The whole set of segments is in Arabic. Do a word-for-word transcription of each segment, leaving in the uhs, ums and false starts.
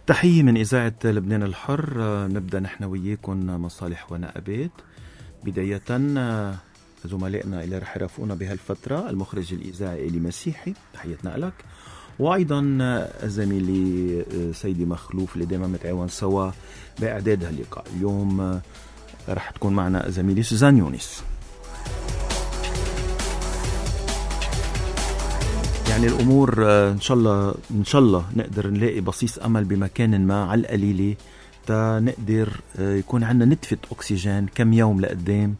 تحية من إذاعة لبنان الحر. نبدأ نحن وياكم مصالح ونقبات. بداية زملائنا اللي رح يرافقونا بهالفترة، المخرج الإذاعي إلي مسيحي، تحياتنا لك، وأيضا زميلي سيدي مخلوف اللي دائما متعاون سوا بإعداد هاللقاء. اليوم رح تكون معنا زميلي سوزان يونس. يعني الأمور إن شاء الله إن شاء الله نقدر نلاقي بصيص أمل بمكان ما على القليلة، تا نقدر يكون عندنا نتفة أكسجين كم يوم لقدام،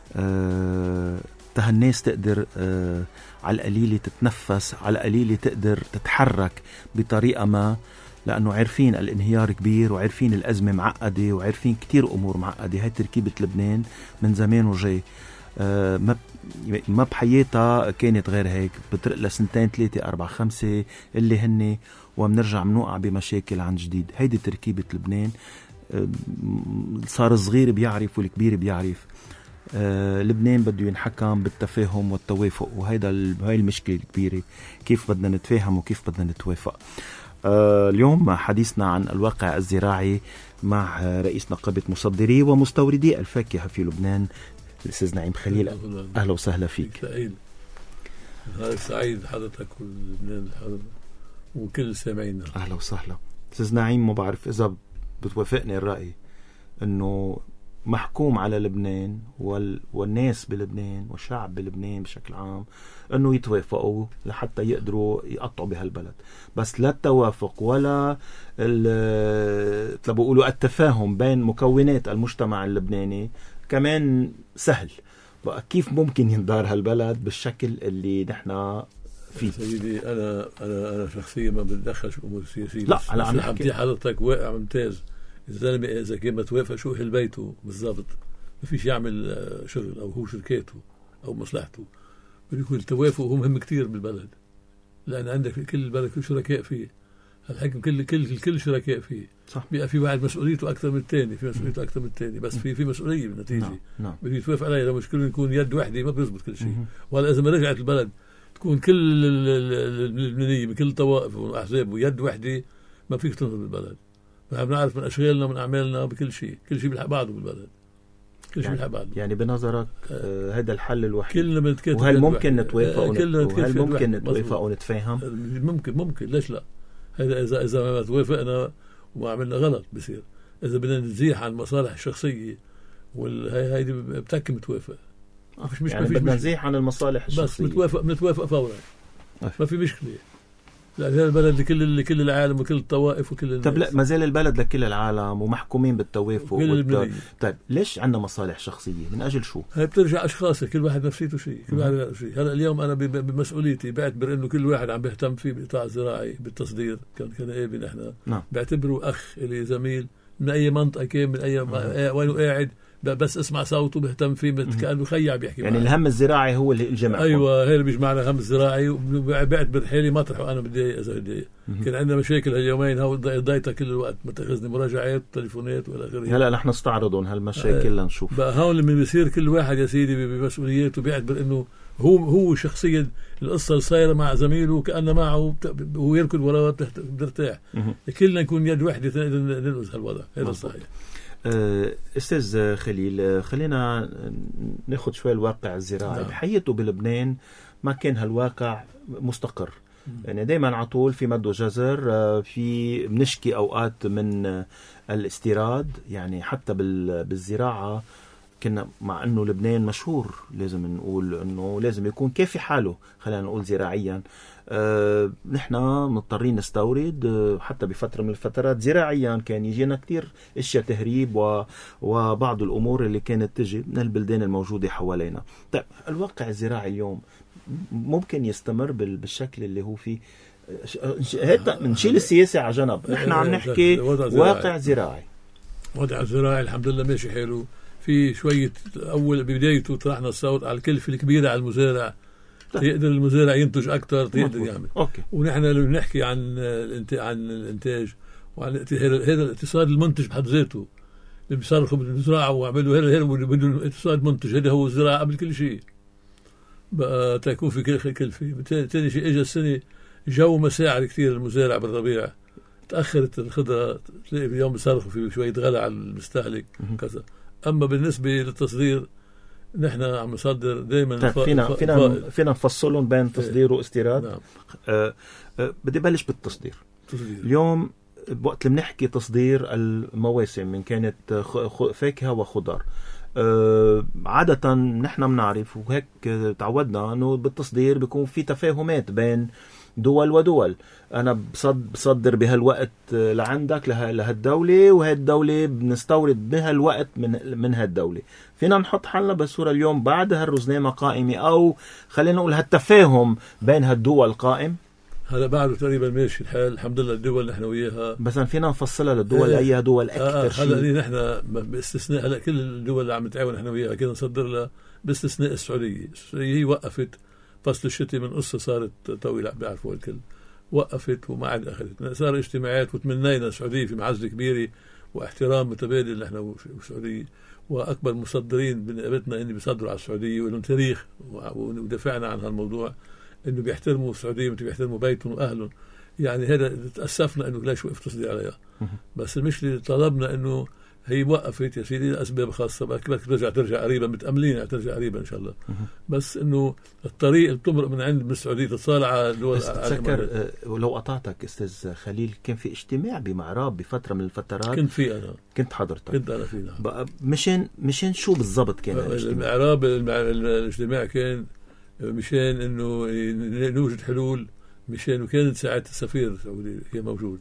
تا الناس تقدر على القليلة تتنفس، على القليلة تقدر تتحرك بطريقة ما، لأنه عارفين الانهيار كبير وعارفين الأزمة معقدة وعارفين كتير أمور معقدة. هاي تركيبة لبنان من زمان وجاي، ما ما بحياتها كانت غير هيك، بترق لسنتين ثلاثة أربعة خمسة اللي هن ومنرجع منوقع بمشاكل عن جديد. هيدي تركيبة لبنان. صار الصغير بيعرف والكبير بيعرف. لبنان بده ينحكم بالتفاهم والتوافق، وهيدا هاي المشكلة الكبيرة، كيف بدنا نتفاهم وكيف بدنا نتوافق. اليوم حديثنا عن الواقع الزراعي مع رئيس نقابة مصدري ومستوردي الفاكهة في لبنان، الأستاذ نعيم خليل. أهلا وسهلا فيك. سعيد سعيد حضرتك ولبنان وكل سامعينا. أهلا وسهلا أستاذ نعيم. ما بعرف إذا بتوافقني الرأي أنه محكوم على لبنان وال... والناس بلبنان والشعب بلبنان بشكل عام أنه يتوافقوا لحتى يقدروا يقطعوا بهالبلد، بس لا التوافق ولا ال... بقولوا التفاهم بين مكونات المجتمع اللبناني كمان سهل. بقى كيف ممكن يندار هالبلد بالشكل اللي نحن فيه؟ سيدي أنا أنا أنا شخصيا ما بتدخل في الأمور السياسية. لا أنا عم حكي حضرتك واقع ممتاز. الزلمة إذا كان متوافق شو أهل بيته بالضبط، ما فيش يعمل شغل أو هو شركاته أو مصلحته. بده يكون التوافق هو مهم كتير بالبلد، لأن عندك كل البلد كل شركاء فيه. الحكم كل كل الكل شركاء فيه. صح. بيبقى في واحد مسؤوليته أكثر من الثاني، في مسؤوليته أكثر من الثاني، بس في في مسؤولية بالنتيجة. نعم. نعم. بده يتوافق عليها. لو مش كله يكون يد واحدة ما بيزبط كل شيء. ولا إذا ما رجعت البلد تكون كل اللبنانية من كل الطوائف والأحزاب ويد واحدة، ما فيك تنهض بالبلد. نحن بنعرف من أشغالنا من أعمالنا بكل شيء، كل شيء بيلحق بعضه بالبلد، كل شيء بيلحق بعضه. يعني بنظرك آه هذا الحل الوحيد؟ كلنا بنتكاتف، وهل ممكن نتوافق آه وهل ممكن نتوافق ونتفاهم؟ ممكن ممكن ليش لا؟ هذا إذا إذا ما توافقنا وما عملنا غلط بصير. إذا بدنا نزيح عن المصالح الشخصية والهاي هاي بتحكي متوافق. ما فيش مشكلة. يعني بدنا نزيح عن المصالح الشخصية، بس متوافق بنتوافق فورا، ما في مشكلة. لا هذا البلد لكل لكل العالم وكل الطوائف وكل الناس. طب لا ما زال البلد لكل العالم ومحكومين بالتوافق والت... طيب ليش عندنا مصالح شخصية؟ من أجل شو؟ هاي بترجع أشخاص، كل واحد نفسيته شيء، كل واحد نفسيته شيء. هلا اليوم أنا بمسؤوليتي بعتبر إنه كل واحد عم بيهتم فيه بالقطاع الزراعي بالتصدير، كان كان إيه بين إحنا. نعم. بعتبره أخ إلي، زميل من أي منطقة كان، من أي وينه قاعد، بس اسمع صوته بهتم فيه، كأنه خيع بيحكي يعني معه. الهم الزراعي هو اللي الجمع. أيوة هي اللي بيجمعنا، الهم الزراعي. وبعتبر حالي مطرحه أنا بدي إذا بدي. كان عندنا مشاكل هاليومين هاو ضايتها كل الوقت، متخذني مراجعات تليفونات والى اخره. هلا نحن نستعرضهم هالمشاكل آه لنشوف. بقى هون لما بيصير كل واحد يا سيدي بمسؤولياته، بيعتبر انه هو هو شخصيا القصه اللي صايره مع زميله كأنه معه، هو يركض وراه بيرتاح. كلنا نكون يد واحده ننقذ هالوضع. هذا صحيح. أستاذ خليل، خلينا ناخد شوي الواقع الزراعي. نعم. بحياته بلبنان ما كان هالواقع مستقر. يعني دايما عطول في مد وجزر، في بنشكي أوقات من الاستيراد، يعني حتى بالزراعة كنا، مع أنه لبنان مشهور لازم نقول أنه لازم يكون كافي حاله، خلينا نقول زراعيا. أه نحن مضطرين نستورد. أه حتى بفترة من الفترات زراعيا كان يجينا كتير اشياء تهريب و... وبعض الأمور اللي كانت تجي من البلدان الموجودة حوالينا. طيب الواقع الزراعي اليوم ممكن يستمر بال... بالشكل اللي هو فيه؟ نشيل السياسة على جنب، نحن عم نحكي واقع زراعي. وضع زراعي الحمد لله ماشي حلو. في شوية أول ببدايته طرحنا الصوت على الكلفة الكبيرة على المزارع، يقدر المزارع ينتج أكثر، يقدر يعمل. أوكي. ونحن لو نحكي عن عن الإنتاج وعن هذا الاقتصاد المنتج بحد ذاته، اللي بيصرخوا بالزراعة وعملوا هذا هذا بدون اقتصاد منتج، هذا هو الزراعة قبل كل شيء. بقى تكون في كلفة. ثاني شيء إجا السنة جو مساعد كثير المزارع بالربيع، تأخرت الخضرة تلاقي في يوم بيصرخوا في شوية غلا على المستهلك كذا. أما بالنسبة للتصدير نحن عم نصدر دائما. طيب فينا فينا فينا نفصلهم بين تصدير واستيراد. نعم. آه آه بدي بلش بالتصدير. تصدير. اليوم وقت اللي بنحكي تصدير المواسم من كانت فاكهة وخضار، أه عادة نحن بنعرف وهيك تعودنا انه بالتصدير بيكون في تفاهمات بين دول ودول. انا بصدر بهالوقت لعندك لهالدولة، وهالدولة بنستورد بهالوقت من من هالدولة. فينا نحط حالنا بصورة اليوم بعد هالرزنامة قائمة، او خلينا نقول هالتفاهم بين هالدول قائم. هلا بعده تقريبا ماشي الحال الحمد لله. الدول نحن وياها بس فينا نفصلها للدول. آه اي دول اكثر آه شيء؟ هلا نحن باستثناء هلا كل الدول اللي عم نتعاون نحن وياها كنا نصدر لها باستثناء السعوديه. السعوديه هي وقفت فصل الشتاء من قصه صارت طويله بيعرفوا الكل، وقفت وما عاد اخذت. صار اجتماعات وتمنينا السعوديه في معزه كبيره واحترام متبادل نحن والسعوديه، واكبر مصدرين بنقابتنا اني بيصدروا على السعوديه ولهم تاريخ ودافعنا عن هالموضوع انه بيحترموا السعوديه وانتم بيحترموا بيتهم واهلهم. يعني هذا تاسفنا انه ليش وقف تصدير عليها. بس المشكله طلبنا انه هي وقفت يا سيدي لاسباب خاصه، بدك ترجع ترجع قريبا، متاملين ترجع قريبا ان شاء الله. بس انه الطريق اللي بتمرق من عند من السعوديه تتصالح على دول. بس تذكر ولو قطعتك استاذ خليل، كان في اجتماع بمعراب بفتره من الفترات. كنت في انا كنت حضرتك. كنت انا في نعم. مشان مشان شو بالضبط كان المعراب؟ الاجتماع كان مشان انه نوجد حلول، مشان وكانت ساعات السفير السعودي هي موجود،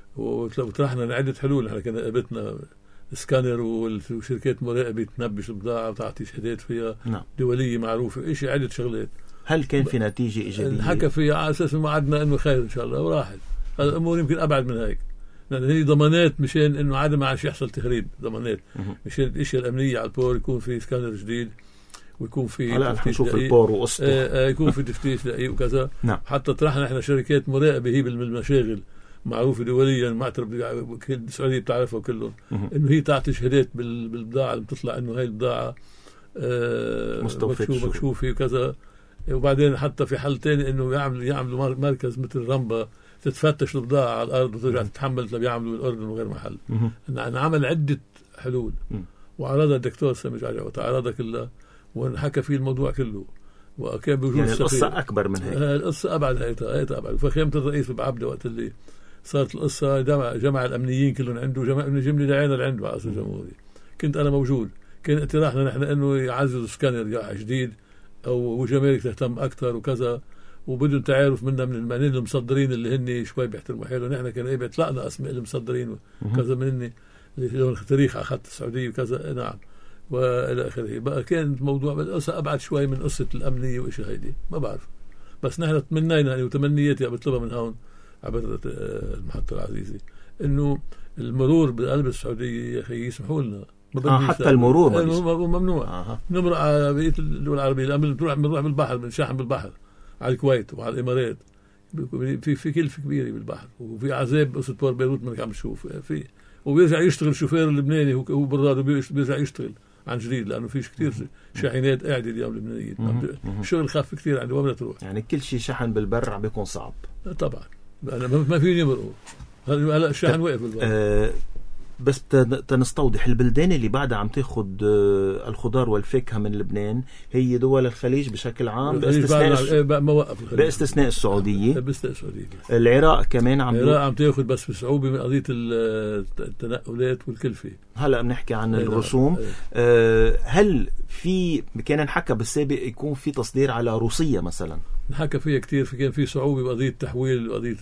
وطرحنا عده حلول. احنا كنا قابلتنا سكانر وشركات مراقبه تنبش البضاعه وتعطي شهادات فيها. نعم. دوليه معروفه، شيء عده شغلات. هل كان في نتيجه ايجابيه؟ نحكى فيها على اساس ما عدنا انه خير ان شاء الله وراحت. الامور يمكن ابعد من هيك، لان هي ضمانات مشان انه عاد ما عادش يحصل تهريب. ضمانات مشان الاشياء الامنيه على البور يكون في سكانر جديد، ويكون في هلا رح نشوف البور وقصته. آه آه يكون في تفتيش دقيق وكذا. نعم. حتى طرحنا احنا شركات مراقبه هي بالمشاغل معروفه دوليا معترف السعوديه بتعرفها كلهم، انه هي تعطي شهادات بالبضاعه اللي بتطلع انه هاي البضاعه آه مكشوفه مكشوفه وكذا. وبعدين حتى في حل تاني انه يعملوا يعملوا مركز مثل رمبا تتفتش البضاعه على الارض وترجع تتحمل اللي بيعملوا بالاردن وغير محل. نعمل عده حلول وعرضها الدكتور سامي جعجع وتعرضها كلها ونحكى فيه الموضوع كله، وكان بوجود يعني القصة أكبر من هيك. القصة أبعد هيئتها أبعد. فخيمة الرئيس بعبده وقت اللي صارت القصة جمع, جمع الأمنيين كلهم عنده، جمع من جملة دعينا اللي عنده على أساس الجمهوري. كنت أنا موجود. كان اقتراحنا نحن إنه يعززوا سكانر جديد أو جمارك تهتم أكثر وكذا، وبدون تعارف منا من المعنين المصدرين اللي هن شوي بيحترموا حالهم. نحن كان إيه بيطلقنا أسماء المصدرين وكذا من هن اللي لهم تاريخ على خط السعودية وكذا. نعم. والى اخره. بقى كان موضوع القصه ابعد شوي من قصه الامنيه وإشي هيدي ما بعرف. بس نحن تمنينا يعني وتمنياتي بطلبها من هون عبر المحطه العزيزه انه المرور بقلب السعوديه يا اخي يسمحوا لنا. آه حتى المرور ممنوع. آه. نمرق على بقيه الدول العربيه لما بنروح بنروح بالبحر بنشاحن بالبحر على الكويت وعلى الامارات. في في كلفه كبيره بالبحر وفي عذاب قصه بور بيروت منك عم تشوف في، وبيرجع يشتغل شوفير اللبناني هو بالراديو بيرجع يشتغل عن جديد لانه فيش كثير شاحنات قاعده اليوم لبنانيين. الشغل خف كثير عندي وين بدها تروح. يعني كل شيء شحن بالبر عم بيكون صعب طبعا. انا ما فيني مرقوا هلا الشحن واقف بالبر. أه بس تنستوضح البلدان اللي بعدها عم تاخذ الخضار والفاكهه من لبنان هي دول الخليج بشكل عام باستثناء باستثناء السعوديه. باستثناء السعوديه. العراق كمان عم العراق عم تاخذ بس بصعوبه من قضيه التنقلات والكلفه. هلا بنحكي عن الرسوم. أه هل في كان نحكى بالسابق يكون في تصدير على روسيا مثلا؟ نحكى فيها كثير. في كان في صعوبه بقضيه التحويل وقضيه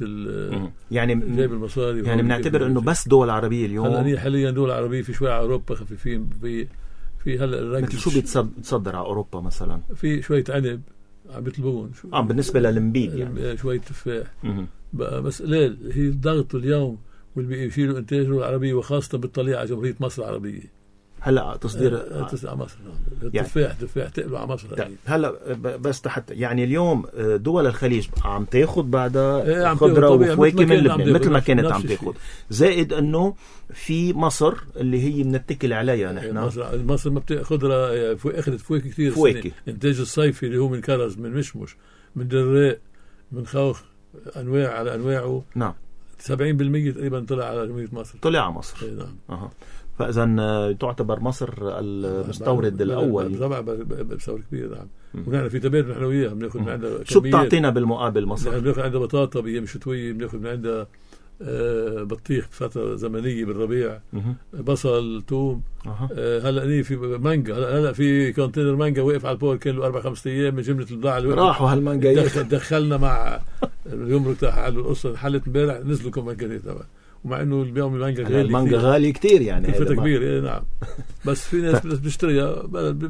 يعني جايب المصاري. يعني بنعتبر انه بس دول عربيه اليوم هلا حاليا دول عربيه في شوي على اوروبا خفيفين. في في هلا مثل شو بيتصدر على اوروبا مثلا؟ في شويه عنب عم بيطلبون اه بالنسبه للمبيد يعني شويه تفاح بقى. بس قليل هي الضغط اليوم واللي بيشيلوا انتاج العربيه وخاصه بالطليعه على جمهوريه مصر العربيه. هلا تصدير آه على مصر التفاح يعني تفاح تقلوا على مصر. هلا بس حتى يعني اليوم دول الخليج عم تاخذ بعدها خضره وفواكه من لبنان مثل ما كانت عم تاخذ، زائد انه في مصر اللي هي بنتكل عليها نحن. مصر مصر ما بتاخذ خضره اخذت فواكه كثير. فواكه انتاج الصيفي اللي هو من كرز من مشمش من دراء من خوخ انواع على انواعه. نعم سبعين بالمية تقريبا طلع على جمهورية مصر. طلع على مصر. اي نعم. أه. فإذا تعتبر مصر المستورد الأول. طبعا بستورد كبير. نعم. ونحن في تبادل نحن وياها، بناخذ من عندها شو بتعطينا بالمقابل مصر؟ نحن بناخذ عندها بطاطا بأيام شتوية، بناخذ من عندها آه بطيخ بفترة زمنية بالربيع، بصل، توم. آه هلا في مانجا، هلا هلا في كونتينر مانجا وقف على البور كان له أربع خمسة أيام من جملة البضاعة اللي راحوا هالمانجا. دخل دخلنا مع اليوم تاع القصة حلت امبارح نزلوا كم مانجا تبع، ومع انه اليوم المانجا غالي، المانجا غالي كتير يعني كلفته كبير. إيه نعم. بس في ناس بتشتريها،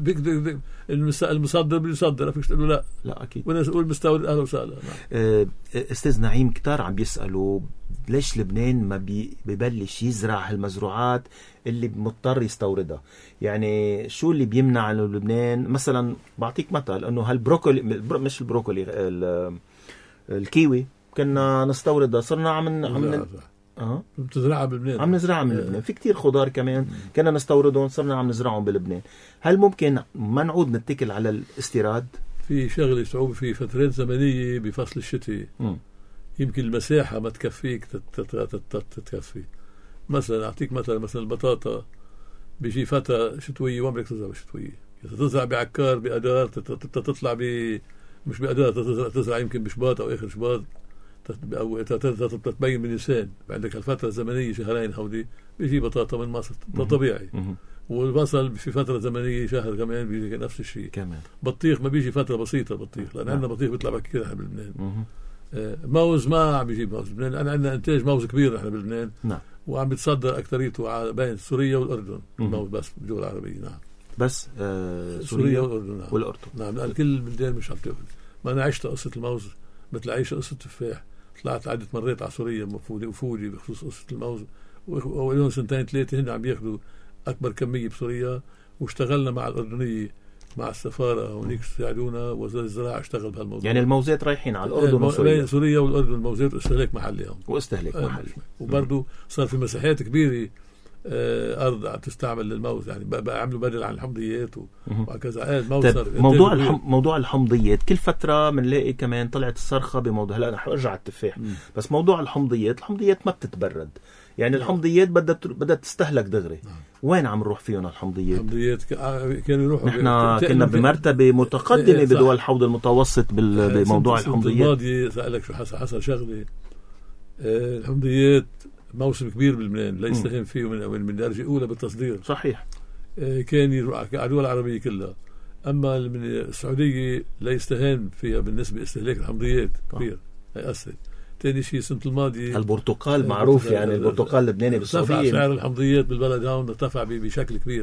المصدر بيصدر، فيش تقول له لا. لا اكيد. وناس يقول مستورد اهلا وسهلا. نعم. استاذ نعيم، كتار عم بيسالوا ليش لبنان ما بي ببلش يزرع هالمزروعات اللي مضطر يستوردها؟ يعني شو اللي بيمنع انه لبنان مثلا، بعطيك مثل انه هالبروكولي، مش البروكولي، الكيوي كنا نستوردها، صرنا عم عم اه بتزرعها بلبنان، عم نزرعها من لبنان. في كتير خضار كمان كنا نستوردهم، صرنا عم نزرعهم بلبنان. هل ممكن ما نعود نتكل على الاستيراد؟ في شغله صعوبه في فترات زمنيه بفصل الشتاء، يمكن المساحه ما تكفيك تتكفي. مثلا اعطيك مثلا مثلا البطاطا بيجي فتره شتويه وما بدك تزرع شتويه، تزرع بعكار بأدار، تطلع ب مش بأدار، تزرع يمكن بشباط او اخر شباط أو تبين من لسان. عندك الفترة الزمنية شهرين هودي بيجي بطاطا من مصر، ده طبيعي. والبصل في فترة زمنية شهر كمان بيجي نفس الشيء كمان. بطيخ ما بيجي فترة بسيطة بطيخ، لأن عندنا بطيخ بيطلع بكير احنا بلبنان. آه موز ما عم بيجيب موز بلبنان، لأن عندنا إنتاج موز كبير احنا بلبنان. نعم. وعم بيتصدر أكثريته على بين سوريا والأردن. الموز بس بالدول العربية. نعم. بس آه سوريا, سوريا والأردن. نعم. والأردن. نعم. لأن كل البلدان مش عم تاخذ. ما أنا عشت قصة الموز مثل عيش قصة التفاح. طلعت عدة مرات على سوريا مفودي وفودي بخصوص قصة الموز، ولهم سنتين ثلاثة هن عم بياخذوا أكبر كمية بسوريا، واشتغلنا مع الأردنية مع السفارة هونيك يساعدونا، وزارة الزراعة اشتغل بهالموضوع. يعني الموزات رايحين على الأردن وسوريا. سوريا والأردن الموزات استهلاك محلي هم. واستهلاك آه محلي. وبرضه صار في مساحات كبيرة آه أرض عم تستعمل للموز، يعني بقى عملوا بدل عن الحمضيات وهكذا. آه الموز صار موضوع الحم... موضوع الحمضيات كل فترة بنلاقي كمان طلعت الصرخة بموضوع. هلا رح ارجع التفاح. مم. بس موضوع الحمضيات، الحمضيات ما بتتبرد، يعني نعم. الحمضيات بدها بدها تستهلك دغري. نعم. وين عم نروح فيهم الحمضيات؟ الحمضيات كانوا يروحوا، نحن كنا بمرتبة متقدمة بدول الحوض المتوسط بال... بموضوع الحمضيات. الماضي سألك شو حصل حصل شغلة. آه الحمضيات موسم كبير بلبنان لا يستهين فيه من من درجة أولى بالتصدير. صحيح. آه كان يروح على الدول العربية كلها، أما من السعودية لا يستهان فيها بالنسبة لاستهلاك الحمضيات كبير. هي أثرت. ثاني شيء السنة الماضية البرتقال معروف، يعني البرتقال اللبناني بالسعودية ارتفع سعر الحمضيات بالبلد هون، ارتفع بشكل كبير.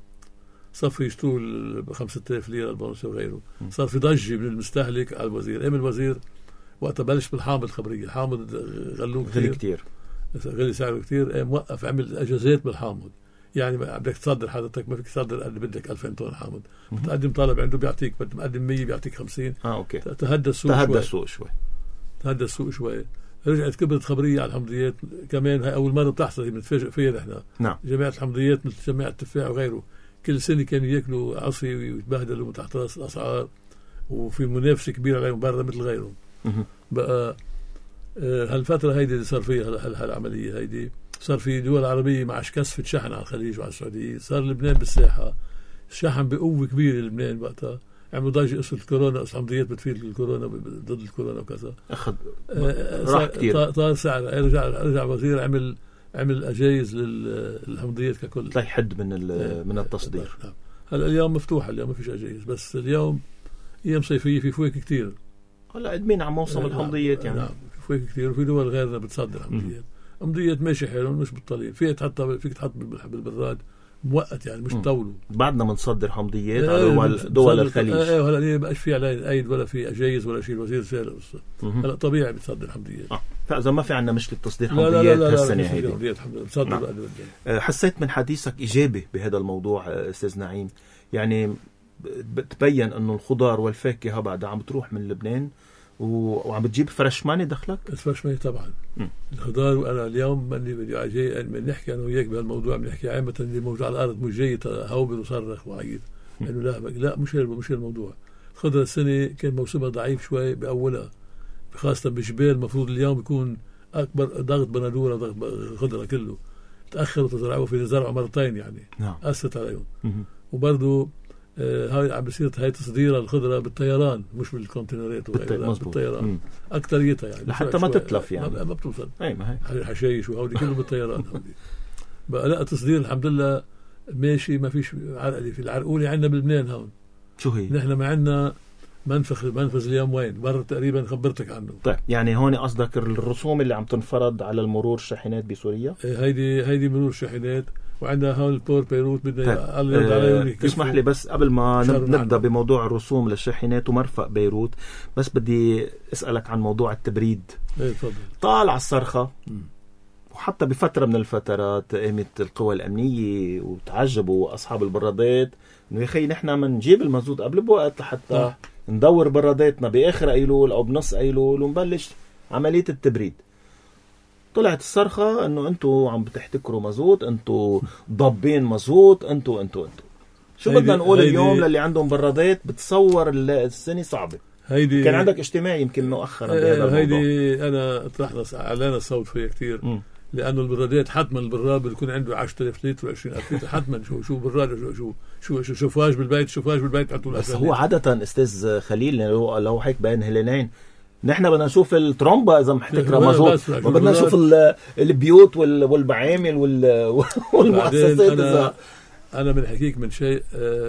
صفوا يشتروا بخمسة آلاف ليرة البونصة وغيره. مم. صار في ضجة من المستهلك على الوزير. قام الوزير وقت بلش بالحامض الخبرية، الحامض غلوه غلي كتير، غلي سعره كتير. قام وقف عمل اجازات بالحامض، يعني بدك تصدر حضرتك ما فيك تصدر قد بدك ألفين طن حامض. بتقدم طلب عنده بيعطيك، بدك تقدم مية بيعطيك خمسين. اه اوكي. تهدى السوق تهدى شوي. السوق شوي تهدى السوق شوي. رجعت كبرت خبرية على الحمضيات كمان. هاي أول مرة بتحصل، بنتفاجئ فيها نحن. نعم. جماعة الحمضيات مثل جماعة التفاح وغيره كل سنة كانوا ياكلوا عصي ويتبهدلوا تحت راس الأسعار، وفي منافسة كبيرة عليهم برا مثل غيرهم. بقى هالفترة هيدي اللي صار فيها هالعملية هيدي، صار في دول عربية معش كثفة شحن على الخليج وعلى السعودية. صار لبنان بالساحة شحن بقوة كبيرة. لبنان وقتها عملوا ضجة قصة الكورونا، قصة الحمضيات بتفيد الكورونا ضد الكورونا وكذا. أخذ آه راح كتير. طار سعر. رجع رجع وزير عمل عمل أجايز للحمضيات ككل، لا يحد من من التصدير. هلا اليوم مفتوحة، اليوم ما فيش أجايز، بس اليوم أيام صيفية في فواكه كتير. هلا قدمين على موسم الحمضيات يعني. نعم في فواكه كتير، وفي دول غيرنا بتصدر حمضيات. حمضيات ماشي حلو مش بالطليل، فيها تحطها، فيك تحط بالبراد مؤقت يعني مش تطولوا. بعدنا بنصدر حمضيات على دول, دول الخليج. ايه هلا ليه بقاش في عليه ايد ولا في اجايز ولا شيء. الوزير سال هلا طبيعي بتصدر حمضيات. آه. فاذا ما في عندنا مشكله تصدير حمضيات هالسنه هيدي. نعم. حسيت من حديثك ايجابي بهذا الموضوع استاذ نعيم، يعني بتبين انه الخضار والفاكهه بعدها عم بتروح من لبنان وعم بتجيب فرشماني دخلك؟ الفرشماني طبعا. م. الخضار. وانا اليوم مني بدي جاي من نحكي انا وياك بهالموضوع، بنحكي عامه اللي موجود على الارض مش جاي هوبل وصرخ وعيد انه يعني لا لا مش مش الموضوع. الخضره السنه كان موسمها ضعيف شوي باولها، خاصه بجبال المفروض اليوم يكون اكبر ضغط بندوره ضغط خضره كله تاخروا تزرعوه في زرعه مرتين يعني نعم. اثرت عليهم. وبرضه آه هاي عم بصير هاي تصدير الخضره بالطيران مش بالكونتينرات بالت... بالطيران اكثريتها يعني لحتى ما تتلف يعني ما, ما بتوصل اي ما هي حشيش وهودي كله بالطيران هودي بقى لا تصدير الحمد لله ماشي ما فيش عرقلي. في العرقولة عندنا بلبنان هون شو هي؟ نحن ما عندنا منفخ منفذ اليوم وين برا تقريبا خبرتك عنه. طيب يعني هون قصدك الرسوم اللي عم تنفرض على المرور الشاحنات بسوريا؟ هيدي هيدي مرور الشاحنات وعندها هون البور بيروت بدنا طيب. أه تسمح لي بس قبل ما نبدا بموضوع الرسوم للشاحنات ومرفق بيروت بس بدي اسالك عن موضوع التبريد. ايه تفضل. طالع الصرخه م. وحتى بفتره من الفترات قامت القوى الامنيه وتعجبوا اصحاب البرادات انه يا اخي نحن منجيب المازوت قبل بوقت لحتى أه. ندور براداتنا باخر ايلول او بنص ايلول ونبلش عمليه التبريد. طلعت الصرخه انه انتوا عم بتحتكروا مازوت، انتوا ضابين مازوت، انتوا انتوا انتوا شو بدنا نقول اليوم للي عندهم برادات؟ بتصور السنه صعبه. هيدي كان عندك اجتماع يمكن مؤخرا بهذا الموضوع. هيدي انا طرحنا اعلان الصوت فيها كثير لانه البرادات حتما البراد بيكون عنده عشرة آلاف لتر وعشرين ألف لتر حتما. شو شو براد شو شو شو, شو شوفاج بالبيت شوفاج بالبيت حطوا. بس هو عاده استاذ خليل لو لو هيك بين هلينين نحن بدنا نشوف الترومبا اذا محتكره مازوت، ما بدنا نشوف البيوت والبعامل والمؤسسات. انا انا من حكيك من شيء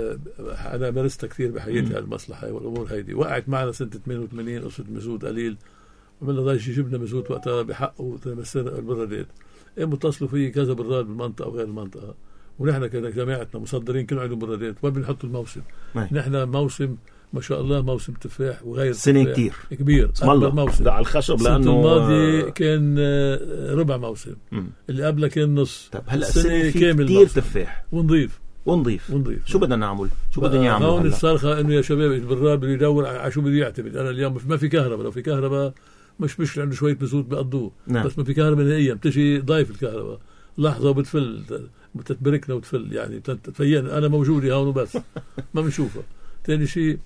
انا مارست كثير بحياتي هالمصلحه والامور هيدي. وقعت معنا سنه ثمانية وثمانين قصه مازوت قليل ومن ضايش جبنا مازوت وقتها بحقه تمسنا البرادات. ايه متصلوا فيه كذا براد بالمنطقه وغير المنطقه ونحن كجماعتنا مصدرين كانوا عندهم برادات وين بنحط الموسم. نحن موسم ما شاء الله موسم تفاح وغير سنة كتير كبير أكبر موسم على الخشب لأنه السنة الماضي كان ربع موسم م. اللي قبله كان نص. طب هلا السنة كامل كتير تفاح ونضيف ونضيف ونضيف شو بدنا نعمل؟ شو بدنا نعمل هون الصرخة انه يا شباب البراد بده يدور على شو بده يعتمد. انا اليوم ما في كهرباء، لو في كهرباء مش مش عنده شوية مازوت بيقضوه نعم. بس ما في كهرباء نهائيا بتجي ضايف الكهرباء لحظة وبتفل بتتبركنا وتفل يعني تفينا. انا موجودة هون وبس ما بنشوفها. ثاني شيء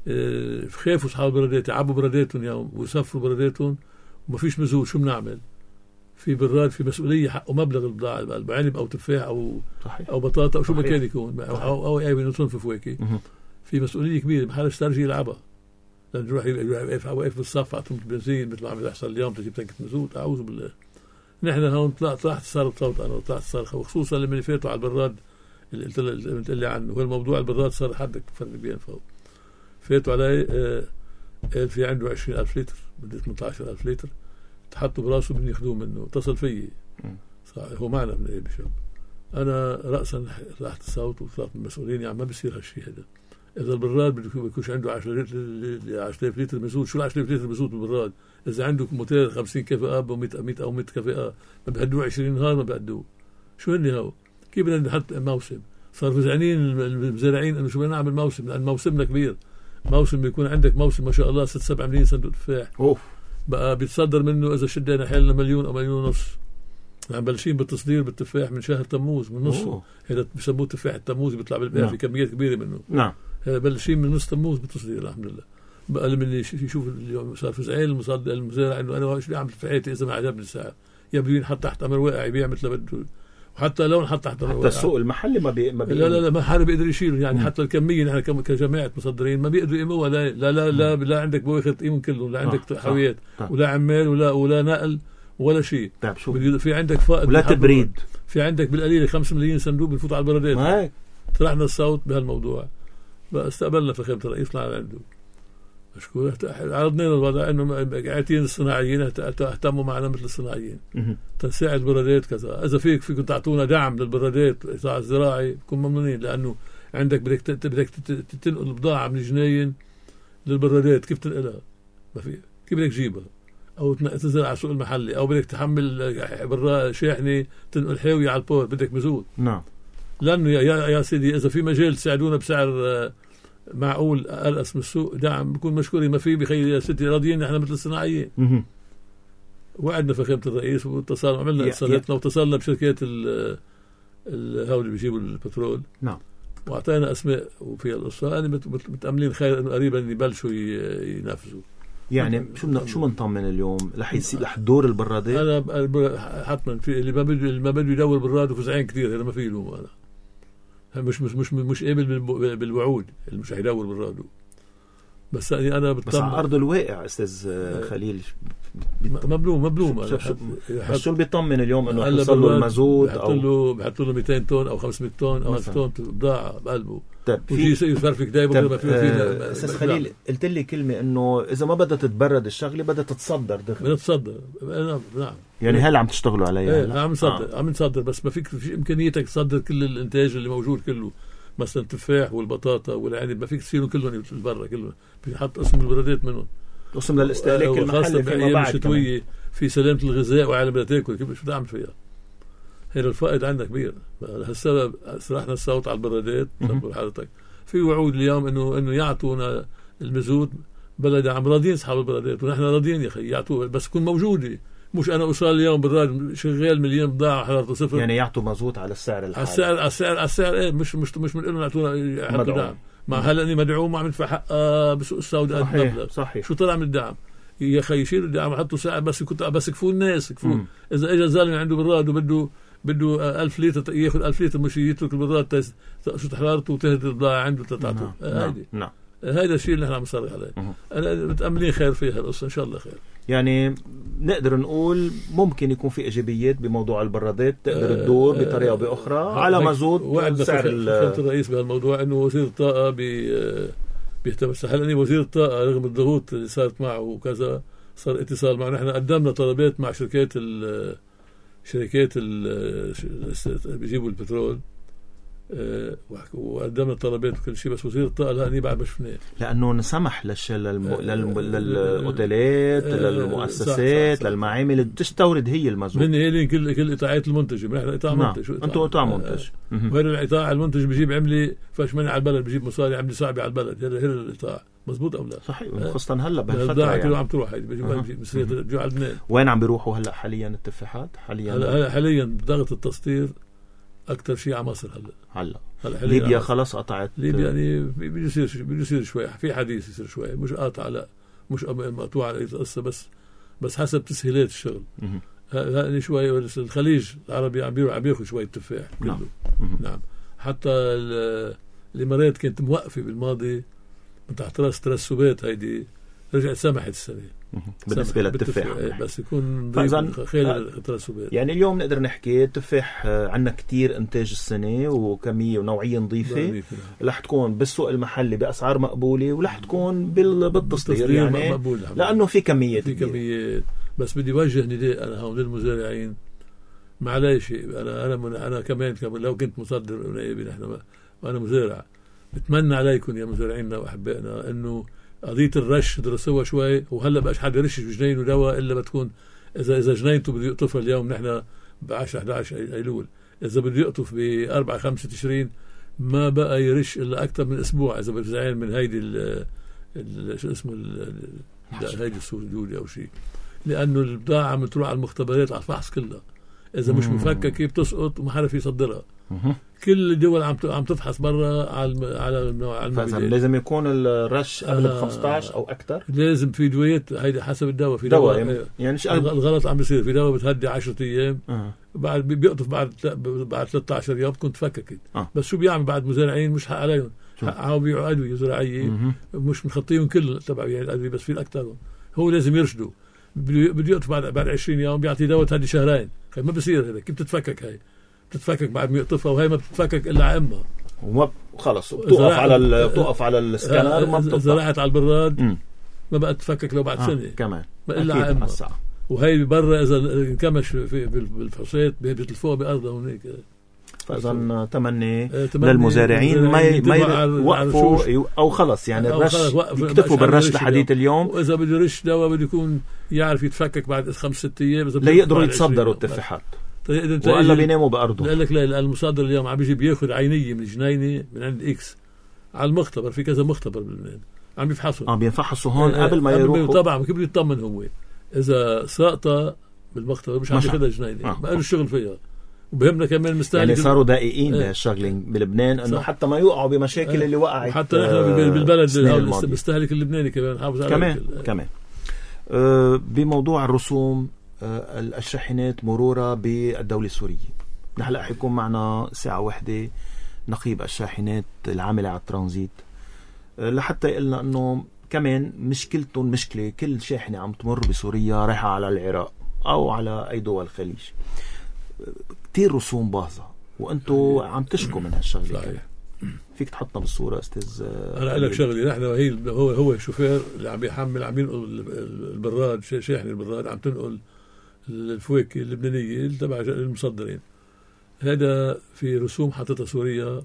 خافوا اصحاب البرادات يعبوا براداتهم يوم ويصفروا براداتهم وما فيش مازوت. شو بنعمل؟ في براد في مسؤوليه حقه مبلغ البضاعه العنب او تفاح او صحيح. او بطاطا او شو ما كان يكون او او, أو اي من صنف فواكه في مسؤوليه كبيره بحال استرجي يلعبها لان يروح يوقف واقف بالصف على طماطم بنزين مثل ما عم يحصل اليوم تجيب تنكه مازوت. اعوذ بالله. نحن هون طلعت طلعت صار صوت انا طلعت صرخه وخصوصا لما فاتوا على البراد اللي قلت لي عنه. هو الموضوع البراد صار حدك فرق بين فوق فاتوا علي آه في عنده عشرين ألف لتر بده ثمانية عشر ألف لتر تحطوا براسه بدهم ياخذوه منه. اتصل فيي هو معنا من ايه بشاب. انا راسا رحت الصوت وطلعت من المسؤولين يعني ما بصير هالشيء هذا. اذا البراد بده يكونش عنده عشرة آلاف لتر مازوت شو ال عشرة آلاف لتر مازوت بالبراد؟ اذا عنده موتور خمسين كفاءه و100 او مية كفاءه ما بهدوه عشرين نهار ما بهدوه. شو هني هو؟ كيف بدنا نحط موسم؟ صار فزعانين المزارعين انه شو بدنا نعمل موسم لان موسمنا كبير. موسم بيكون عندك موسم ما شاء الله ست سبع ملايين صندوق تفاح اوف بقى بيتصدر منه اذا شدينا حالنا مليون او مليون ونص. عم بلشين بالتصدير بالتفاح من شهر تموز من نصه. هذا بسموه تفاح التموز بيطلع بالبيع نعم. في كميات كبيره منه نعم. هذا بلشين من نص تموز بالتصدير الحمد لله. بقى من يشوف اليوم صار فزعين المصدر المزارع انه انا شو اعمل في حياتي اذا ما عجبني السعر يا بده ينحط تحت امر واقع يبيع مثل ما بده وحتى لو نحط تحت حتى السوق المحلي ما بي ما بي لا لا لا ما حدا بيقدر يشيل يعني مم. حتى الكميه نحن كجماعه مصدرين ما بيقدروا يقيموها. لا لا لا, لا, لا عندك بواخر تقيم كله لا عندك حاويات ولا عمال ولا ولا نقل ولا شيء. طيب شو في عندك فائض ولا تبريد. في عندك بالقليل خمسة ملايين صندوق بفوت على البرادات. هيك طلعنا الصوت بهالموضوع بقى استقبلنا فخامه الرئيس طلعنا عنده مشكور عرضنا له الوضع انه قاعدين الصناعيين اهتموا معنا مثل الصناعيين تنساعد البرادات كذا. اذا فيك فيكم تعطونا دعم للبرادات القطاع الزراعي بكون ممنونين لانه عندك بدك بدك تنقل بضاعه من الجناين للبرادات كيف تنقلها؟ ما في كيف بدك تجيبها او تنزل على السوق المحلي او بدك تحمل برا شاحنه تنقل حاويه على البور بدك مزود. نعم لانه يا يا سيدي اذا في مجال تساعدونا بسعر معقول أرأس من السوق دعم بكون مشكورين. ما في بخير يا ستي راضيين نحن مثل الصناعيين. وعدنا فخامة الرئيس واتصلنا عملنا اتصالاتنا واتصلنا بشركات ال هؤلاء اللي بيجيبوا البترول نعم واعطينا اسماء وفي القصه انا متاملين خير انه قريبا يبلشوا ينفذوا يعني شو شو بنطمن اليوم رح يصير رح تدور البرادات؟ انا حتما في اللي ما بده اللي ما بده يدور بالراد وفزعين كثير، هذا ما في له انا مش مش مش مش قابل بالوعود اللي مش هيدور بالراد. بس يعني انا بس على ارض الواقع استاذ خليل مبلوم مبلوم شو شو اللي بيطمن اليوم انه يوصل له المازوت او له بحط له مئتين طن او خمسمئة طن او ألف طن بضاعه بقلبه. وفي يفرفك دايما ما في فينا. استاذ خليل قلت لي كلمه انه اذا ما بدها تتبرد الشغله بدها تتصدر دغري. بدها تتصدر نعم. يعني هل عم تشتغلوا عليها؟ ايه عم نصدر آه. عم نصدر بس ما فيك في امكانيتك تصدر كل الانتاج اللي موجود كله، مثلا التفاح والبطاطا والعنب ما فيك تشيلهم كلهم برا كلهم، بيحط اسم البرادات منهم اسم للاستهلاك المحلي فيما بعد الشتويه في سلامه الغذاء وعالم بدها تاكل كيف شو بدها اعمل فيها؟ هذا الفائض عندنا كبير. هالسبب سرحنا الصوت على البرادات حضرتك. في وعود اليوم انه انه يعطونا المزود بلد عم راضيين اصحاب البرادات ونحن راضيين يا اخي يعطوه بس تكون موجوده، مش انا اوصل اليوم بالراد شغال مليون بضاعه حرارته صفر يعني يعطوا مزود على السعر الحالي. على السعر على السعر على السعر ايه مش مش مش من انه يعطونا يعطوا دعم. مع هلا اني مدعوم وعم يدفع حق بسوق السوداء صحيح صحيح. شو طلع من الدعم يا اخي؟ يشيلوا الدعم وحطوا سعر بس كنت بس يكفوا الناس يكفوا. اذا اجى زلمه عنده بالراد وبده بده ألف لتر ياخذ ألف لتر مش يترك البراد شو حرارته وتهدر البضاعه عنده تتعطوا. هيدي نعم هذا الشيء اللي احنا عم نصرح عليه. انا متاملين خير فيها القصه ان شاء الله خير. يعني نقدر نقول ممكن يكون في ايجابيات بموضوع البرادات تقدر تدور بطريقه او باخرى على مزود سعر الرئيس بهالموضوع انه وزير الطاقه بيهتم. هلا وزير الطاقه رغم الضغوط اللي صارت معه وكذا صار اتصال معنا. نحن قدمنا طلبات مع شركات ال شركات ال بيجيبوا البترول أه وقدمنا طلبات وكل شيء بس وزير الطاقه لاني بعد ما شفناه لانه نسمح للش للم... للم... للاوتيلات أه للمؤسسات للمعامل اللي بتستورد هي المزود من هي كل كل قطاعات المنتج. نحن قطاع نعم. منتج انتم قطاع منتج أه وهذا القطاع المنتج بيجيب عمله فشمنع على البلد بيجيب مصاري عمله صعبه على البلد. هذا هذا القطاع مزبوط او لا؟ صحيح خاصه هلا بهالفتره يعني كله عم تروح هيدي بيجوا على لبنان. وين عم بيروحوا هلا حاليا التفاحات؟ حاليا هلا حاليا ضغط التصدير اكثر شيء على مصر هلا هلا ليبيا خلص قطعت. ليبيا يعني بده يصير بده يصير شوي في حديث يصير شوي مش قاطع لا مش مقطوع على القصه بس بس حسب تسهيلات الشغل. هلا شوي الخليج العربي عم بيروح عم بياخذ شوي تفاح كله. نعم. نعم حتى الامارات كانت موقفه بالماضي من تحت راس ترسبات هيدي رجعت سمحت السنه بالنسبه للتفاح بس يكون خلال ترسبات. يعني اليوم نقدر نحكي التفاح عندنا كتير انتاج السنه وكميه ونوعيه نظيفه رح تكون بالسوق المحلي باسعار مقبوله ورح تكون بالتصدير يعني مقبول لانه في كميه في كميه. بس بدي وجه نداء انا هون للمزارعين معلش انا انا انا كمان لو كنت مصدر نائبي نحن وانا مزارع بتمنى عليكم يا مزارعينا واحبائنا انه قضيه الرش درسوها شوي. وهلا بقاش حدا يرش بجنينه دواء الا بتكون اذا اذا جنينته بده يقطفها اليوم نحن ب عشرة إحدى عشر ايلول اذا بده يقطف ب أربعة خمسة تشرين ما بقى يرش الا اكثر من اسبوع اذا بتزعل من هيدي ال شو اسمه هيدي السودولي او شيء لانه البضاعه عم تروح على المختبرات على الفحص كلها. اذا مش مفككه بتسقط وما حدا في يصدرها. كل الدول عم عم تفحص برا على على المبيدات. لازم يكون الرش قبل آه خمسة عشر او اكثر. لازم في دويات هيدي حسب الدواء. في دواء دوا يعني الغلط عم بيصير في دواء بتهدي عشرة ايام آه. بعد بيقطف بعد بعد ثلاثة عشر يوم بتكون تفككت. آه. بس شو بيعمل بعد مزارعين مش حق عليهم حقهم بيعوا ادويه زراعيه مش مخطيهم كل تبع يعني الادويه بس في الاكثر هو لازم يرشدوا بده يقطف بعد بعد عشرين يوم بيعطي دواء تهدي شهرين. ما بصير هذا كيف تتفكك هاي بتتفكك بعد ما يقطفها وهي ما بتتفكك الا على امها وما خلص بتوقف على بتوقف على السكانر ما بتطلع. اذا راحت على البراد م. ما بقى تتفكك لو بعد آه سنه كمان الا على امها. وهي برا اذا انكمش في بالفحوصات بيتلفوها بارضها هناك. فاذا تمني للمزارعين ما ما يوقفوا او خلص يعني الرش يكتفوا بالرش لحديث اليوم. واذا بده يرش دواء بده يكون يعرف يتفكك بعد خمس ست ايام لا يقدروا يتصدروا التفاحات ولا بيناموا بأرضه. قال لك لا المصادر اليوم عم بيجي بياخذ عينيه من جنينه من عند اكس على المختبر. في كذا مختبر بلبنان عم بيفحصوا اه بيفحصوا هون قبل ما يروحوا. طبعا كيف بده يطمن هو اذا ساقطه بالمختبر مش عم ياخذها جنينه آه. ما له الشغل فيها. وبهمنا كمان مستهلك يعني صاروا دقيقين بهالشغله آه. بلبنان انه حتى ما يوقعوا بمشاكل آه. اللي وقعت حتى نحن بالبلد المستهلك اللبناني كمان حافظ على كمان كمان أه بموضوع الرسوم، أه الشاحنات مرورة بالدولة السورية. نحن حيكون معنا ساعة واحدة نقيب الشاحنات العاملة على الترانزيت أه لحتى يقلنا أنه كمان مشكلتهم مشكلة، كل شاحنة عم تمر بسوريا رايحة على العراق أو على أي دول الخليج كتير رسوم باهظة، وأنتوا عم تشكوا من هالشغلة. صحيح. فيك تحطنا بالصورة أستاذ؟ أنا أقول لك شغلة، نحن هي هو هو الشوفير اللي عم يحمل، عم ينقل البراد، شاحن البراد عم تنقل الفواكه اللبنانية تبع المصدرين. هذا في رسوم حطتها سوريا،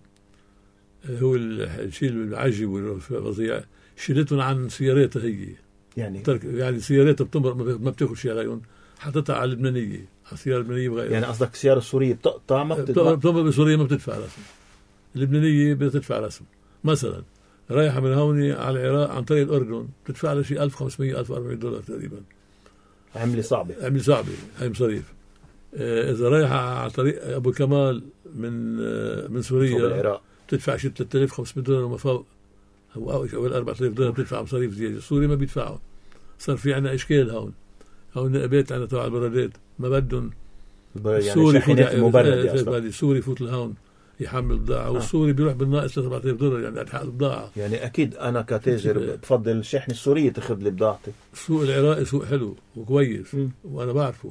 هو الشيء العجيب والفظيع، شيلتهم عن سياراتها هي. يعني يعني سياراتها بتمر ما بتاخذ شيء عليهم، حطتها على اللبنانية، على السيارة اللبنانية بغير. يعني قصدك السيارة السورية بتقطع ما بتدفع؟ بتمر بسوريا ما بتدفع رسم، اللبنانية بتدفع رسم. مثلا رايحة من هون على العراق عن طريق الأردن بتدفع لها شيء ألف وخمسمية ألف وأربعمية دولار تقريبا. عملة صعبة، عملة صعبة، هاي مصاريف. آه إذا رايحة على طريق أبو كمال من آه من سوريا العراق بتدفع شيء ثلاثة آلاف وخمسمية دولار وما فوق، أو أو أربعة آلاف دولار بتدفع مصاريف زيادة. سوريا ما بيدفعوا. صار في عنا إشكال هون، هون نقابات عنا تبع البرادات ما بدهم يعني السوري فوت السوري فوت لهون يحمل بضاعة، والسوري بيروح بالناقص ثلاثة أربعة آلاف دولار يعني ألحق البضاعة. يعني أكيد أنا كتاجر بفضل الشحنة السورية تاخذ لي بضاعتي. السوق العراقي سوق حلو وكويس، م. وأنا بعرفه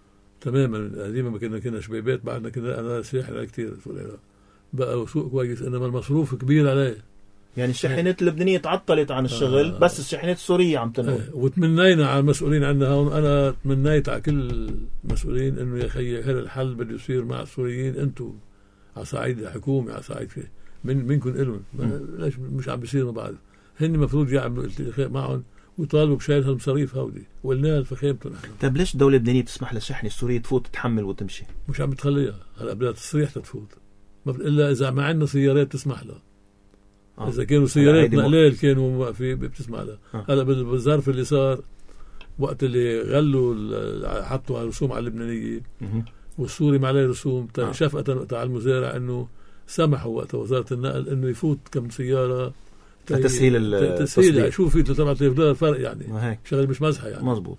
تماما. ديما ما كنا كنا شبيبات بعدنا كنا أنا شاحن كتير سوق العراق بقى سوق كويس، إنما المصروف كبير عليه. يعني الشاحنات اللبنانية تعطلت عن الشغل، آه. بس الشاحنات السورية عم تنقل. آه. وتمنينا على المسؤولين عندنا هون، أنا تمنيت على كل المسؤولين إنه يا أخي هذا الحل بده يصير مع السوريين، أنتوا على صعيد الحكومة، على صعيد فيه من منكم إلهم، ليش مش عم بيصير مع بعض؟ هن المفروض يعملوا التقاء معهم ويطالبوا بشيل هالمصاريف هودي، قلنا فخيمتهم احنا. طيب ليش الدولة اللبنانية تسمح للشحنة السورية تفوت تتحمل وتمشي؟ مش عم بتخليها، هلا بدها تصريح تفوت، الا اذا ما عندنا سيارات تسمح لها. آه. اذا كانوا سيارات قليل كانوا في بتسمح لها. آه. هلا بالظرف اللي صار وقت اللي غلوا حطوا رسوم على اللبنانية والسوري ما عليه رسوم، آه. شفقة على المزارع انه سمحوا وقت وزارة النقل انه يفوت كم سيارة تسهيل التسهيل. شوف في ثلاثة آلاف دولار فرق يعني، شغل مش مزحة يعني. مزبوط.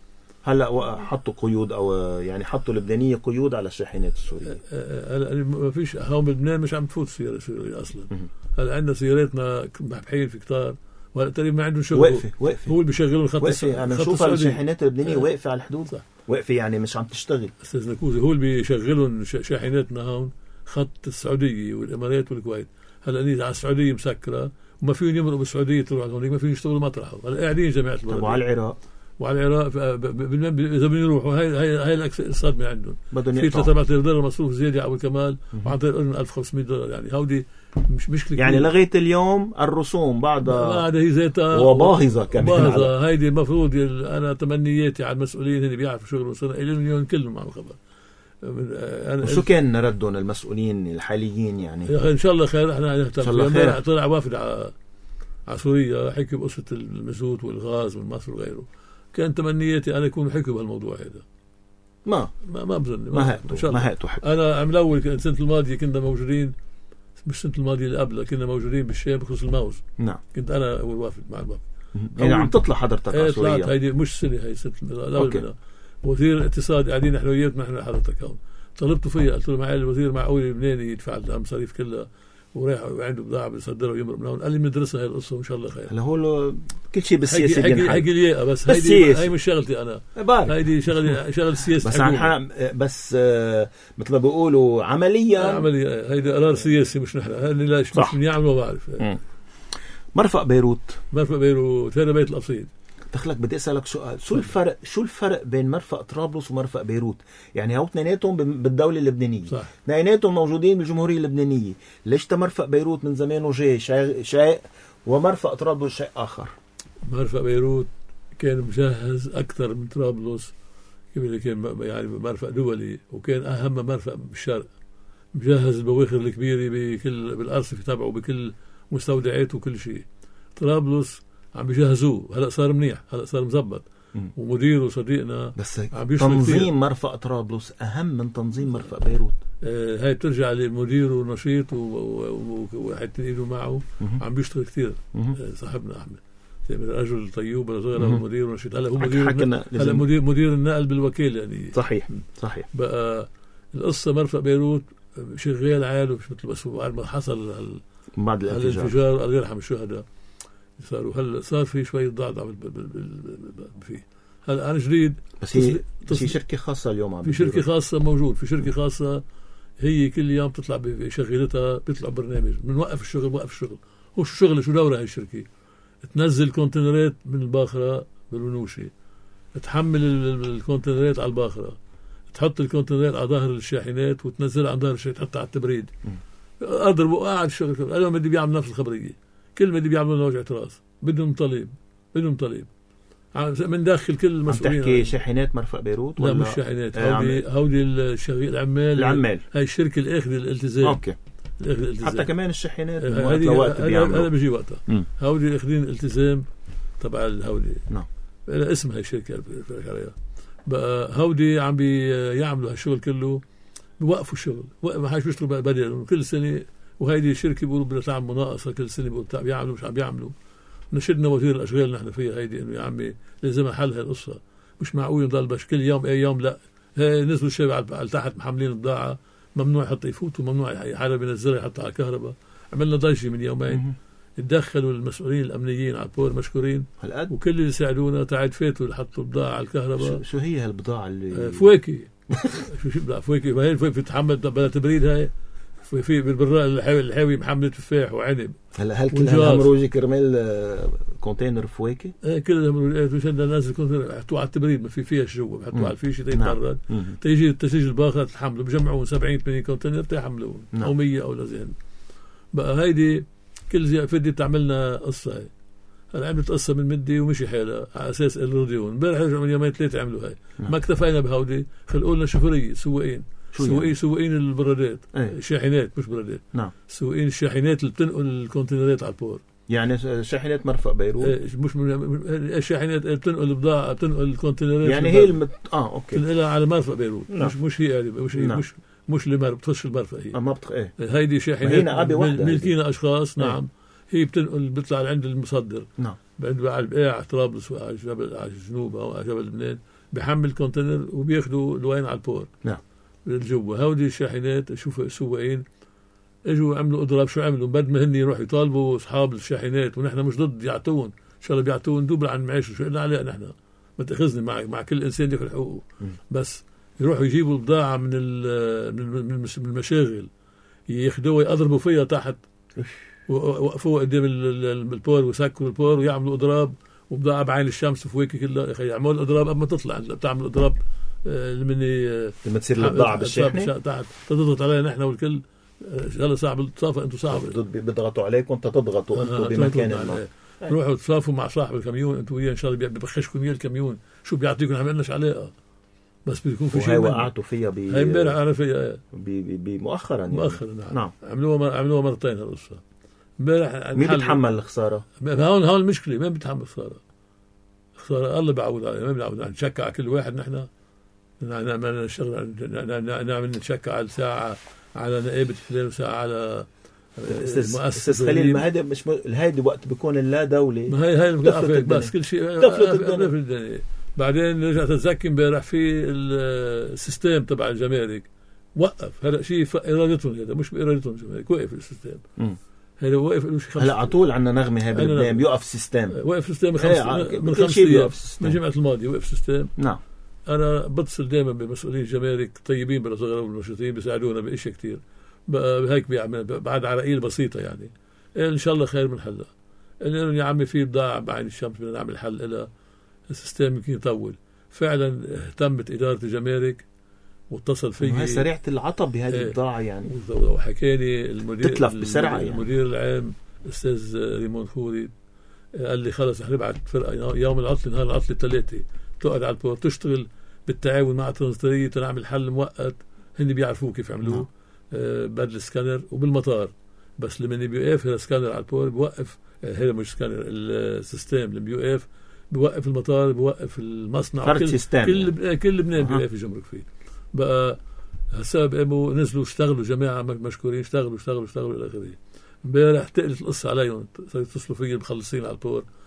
هلا حطوا قيود او يعني حطوا اللبنانية قيود على الشاحنات السورية. هلا ما فيش هون بلبنان مش عم تفوت سيارة سورية اصلا. هلا عندنا سياراتنا محبحين في كتار وهلا تقريبا ما عندهم شغل، واقفة واقفة هو اللي بيشغلوا الخط السعودي. يعني نشوف الشاحنات اللبنانية واقفة على الحدود، واقفة يعني مش عم تشتغل. استاذ نكوزي هو اللي بيشغلون شاحناتنا هون خط السعودية والامارات والكويت. هلا نيجي على السعودية مسكرة وما فيهم يمرقوا بالسعودية تروح هونيك، ما فيهم يشتغلوا مطرح. هلا قاعدين جماعة البلد. وعلى العراق وعلى العراق اذا بيروحوا هاي هاي هاي الصدمة عندهم، في ثلاثة أربعة آلاف دولار مصروف زيادة على الكمال وعن طريق الأردن ألف وخمسمية دولار. يعني هودي مش مشكلة يعني كبير. لغاية اليوم الرسوم بعدها بعد هي ذاتها وباهظة كمان. باهظة. هيدي المفروض أنا تمنياتي على المسؤولين اللي بيعرفوا شغلهم صار اليوم كلهم معهم خبر. وشو كان ردهم المسؤولين الحاليين يعني؟ يا أخي إن شاء الله خير. إحنا نهتم. طلع وافد على على سوريا حكي بقصة المازوت والغاز والمصر وغيره. كان تمنياتي أنا أكون حكي بهالموضوع هذا. ما ما ما بظن ما هاتوا ما هاتوا حكي. أنا عم الأول السنة الماضية كنا موجودين، مش السنة الماضية اللي قبلها كنا موجودين بالشام بخصوص الموز. نعم. كنت أنا والوافد مع الوافد. يعني عم تطلع حضرتك على سوريا؟ طلعت. هيدي مش سنة، هي سنة الأول. وزير الاقتصاد قاعدين نحن وياه نحن حضرتك هون. طلبته فيها قلت له معي الوزير معقول اللبناني يدفع المصاريف كلها ورايح وعنده بضاعة بيصدرها ويمرق من هون. قال لي بندرسها هاي القصة وإن شاء الله خير. هلا هو كل شيء بالسياسة بينحل. حكي لي بس هيدي هاي مش شغلتي أنا. هيدي شغل شغل السياسة. بس عن بس آه مثل ما بيقولوا عمليا عمليا هيدي قرار سياسي مش نحن. هذا لا مش بنعمله ما بعرف. مرفق بيروت. مرفق بيروت هذا بيت القصيد. دخلك بدي اسالك سؤال، شو الفرق شو الفرق بين مرفق طرابلس ومرفق بيروت؟ يعني هو اثنيناتهم بالدوله اللبنانيه، اثنيناتهم موجودين بالجمهوريه اللبنانيه، ليش مرفق بيروت من زمان جاي شيء ومرفق طرابلس شيء اخر؟ مرفق بيروت كان مجهز اكثر من طرابلس، كمان كان يعني مرفق دولي وكان اهم مرفق بالشرق، مجهز البواخر الكبيره بكل بالارصفه تبعه بكل مستودعاته وكل شيء. طرابلس عم بيجهزوه، هلا صار منيح، هلا صار مزبط ومديره صديقنا. بس تنظيم مرفق طرابلس اهم من تنظيم مرفق بيروت. آه هاي بترجع لمديره نشيط وحتى ايده معه. عم بيشتغل كثير. آه صاحبنا احمد رجل طيوب ولا صغير، هو مدير ونشيط. هلا هو مدير هلا مدير مدير مدير النقل بالوكيل يعني. صحيح صحيح. بقى القصه مرفق بيروت شغال عالي مش مثل بس بعد ما حصل بعد الانفجار الله يرحم الشهداء صاروا هلا صار في شويه ضعضع فيه. هلا انا جديد بس هي بس هي شركه خاصه اليوم عم في شركه خاصه موجود في شركه خاصه هي كل يوم تطلع بشغلتها بيطلع برنامج بنوقف الشغل بوقف الشغل. هو شو الشغل شو دورها هاي الشركه؟ تنزل كونتينرات من الباخره بالونوشي، تحمل الكونتينرات على الباخره، تحط الكونتينرات على ظهر الشاحنات وتنزلها على ظهر الشاحنات تحطها على التبريد. اضرب وقاعد الشغل. انا بدي بيعمل نفس الخبريه. كل ما بدي بيعملوا وجعه راس. بدهم طليب بدهم طليب من داخل كل المسؤولين. عم تحكي شاحنات مرفق بيروت ولا لا؟ مش شاحنات. هودي هودي الشغيل العمال العمال هاي الشركه اللي اخذ الالتزام. اوكي. حتى كمان الشاحنات هذا بيجي وقتها. هودي اخذين الالتزام تبع الهودي. نعم. اسمها هاي الشركه عليها. بقى هودي عم بيعملوا هالشغل كله بوقفوا الشغل. ما حدش بيشتغلوا بدل كل سنه. وهيدي الشركه بيقولوا بدها تعمل مناقصه كل سنه بيقولوا بيعملوا مش عم بيعملوا. نشدنا وزير الاشغال اللي نحن فيها هيدي انه يا عمي لازم حل هالقصه. مش معقول نضل بس كل يوم اي يوم لا نزلوا الشباب على تحت محملين البضاعه ممنوع يحط يفوتوا ممنوع حدا بينزلها يحطها على الكهرباء. عملنا ضجه من يومين. تدخلوا المسؤولين الامنيين على البور مشكورين هالقد وكل اللي ساعدونا تعال فاتوا لحطوا البضاعه على الكهرباء. شو هي هالبضاعه اللي فواكه شو شو بضاعه فواكه ما هي في تحمل بدها تبريد. هاي في في بالبراء الحاوي الحاوي محمله تفاح وعنب. هلا هل كل هالهمروجي كرمال كونتينر فواكه؟ ايه كل الهمروجي مشان نازل كونتينر حطوه على التبريد ما في فيها جوا بحطوه على الفيشه تيتبرد. تيجي تسجيل الباخره تحمله بجمعوا سبعين ثمانين كونتينر تحملوه او مية او لازم. بقى هيدي كل زي فدي بتعملنا قصه. هاي هلا عملت قصه من مدي ومشي حالها على اساس الروديون. امبارح رجعوا من يومين ثلاثه عملوا هاي. ما اكتفينا بهودي خلقوا لنا شوفريه سواقين سواقين يعني؟ سواقين البرادات ايه؟ الشاحنات مش برادات. نعم. سواقين الشاحنات اللي بتنقل الكونتينرات على البور. يعني شاحنات مرفق بيروت ايه مش من الشاحنات اللي بتنقل البضاعه بتنقل الكونتينرات يعني هي المت... اه اوكي بتنقلها على مرفق بيروت. نعم. مش مش هي يعني مش نعم. مش مش اللي بتخش المرفق هي ما بتخ... ايه هيدي شاحنات ملكين اشخاص. ايه؟ نعم. هي بتنقل بتطلع عند المصدر. نعم. بعد على البقاع على طرابلس على جبل على الجنوب او على جبل لبنان بحمل كونتينر وبياخذوا لوين على البور. نعم. الجو هودي الشاحنات شوفوا السواقين اجوا عملوا اضراب. شو عملوا؟ بدل ما هن يروحوا يطالبوا اصحاب الشاحنات ونحن مش ضد يعطون ان شاء الله بيعطون دوبل عن معيشه. شو قلنا عليه نحن ما تاخذني مع مع كل انسان ياكل حقوقه. بس يروحوا يجيبوا البضاعه من من المشاغل ياخذوها يضربوا فيها تحت ووقفوها قدام البور وسكروا البور ويعملوا اضراب وبضاعه بعين الشمس وفواكه كلها. يا اخي يعملوا اضراب قبل ما تطلع. بتعمل اضراب لما لما تصير البضاعه بالشاحنه تحت تضغط علينا نحن والكل. هلا صعب تصافى انتم صعب بيضغطوا عليكم وانت تضغطوا انتم بمكان ما. روحوا تصافوا مع صاحب الكاميون انتم وياه ان شاء الله ببخشكم اياه الكاميون. شو بيعطيكم ما عملناش علاقه بس بيكون في شيء. وهي وقعتوا فيها ب هي امبارح انا فيها بمؤخرا يعني. مؤخرا نعم. نعم. عملوها عملوها مرتين هالقصه. امبارح مين بيتحمل الخساره؟ هون هون المشكله مين بيتحمل الخساره؟ خساره الله بيعوض عليها. ما بنعوض نشكى على كل واحد. نحن نعمل الشغل نعمل نشكى على ساعه على نائبه فلان وساعه على استاذ خليل. ما هذا مش الهيدي وقت بيكون اللا دولي. ما هي هاي بس كل شيء طفلت الدنيا. بعدين رجعت اتذكر امبارح في السيستم تبع الجمارك وقف. هلا شيء ارادتهم هذا مش بارادتهم الجمارك. وقف السيستم. هذا وقف له شيء. هلا على طول عندنا نغمه هاي بلبنان بيوقف السيستم. وقف السيستم من خمس ايام من جمعه الماضي وقف السيستم. نعم. انا بتصل دائما بمسؤولين الجمارك طيبين بلا صغار والنشطين بيساعدونا باشياء كثير. هيك بيعمل بعد عراقيل بسيطه يعني. ان شاء الله خير من حلها. لانه يا عمي في بضاعه بعين الشمس بدنا نعمل حل لها. السيستم يمكن يطول. فعلا اهتمت اداره الجمارك واتصل فيي. هي سريعه العطب بهذه البضاعه يعني. وحكاني المدير تتلف بسرعه يعني. المدير العام الاستاذ ريمون خوري قال لي خلص رح نبعث فرقه يوم العطله نهار العطله الثلاثه تقعد على البور تشتغل بالتعاون مع الترانسفيريه تنعمل حل مؤقت. هن بيعرفوه كيف عملوه. آه بدل السكانر وبالمطار. بس لما بيوقف السكانر على البور بيوقف. هذا مش سكانر السيستم اللي بيوقف بيوقف المطار بيوقف المصنع. كل كل كل لبنان بيوقف يجمرك فيه. بقى هالسبب قاموا نزلوا اشتغلوا جماعه مشكورين اشتغلوا اشتغلوا اشتغلوا الى اخره. امبارح تقلت القصه عليهم. صاروا يتصلوا فيي مخلصين على البور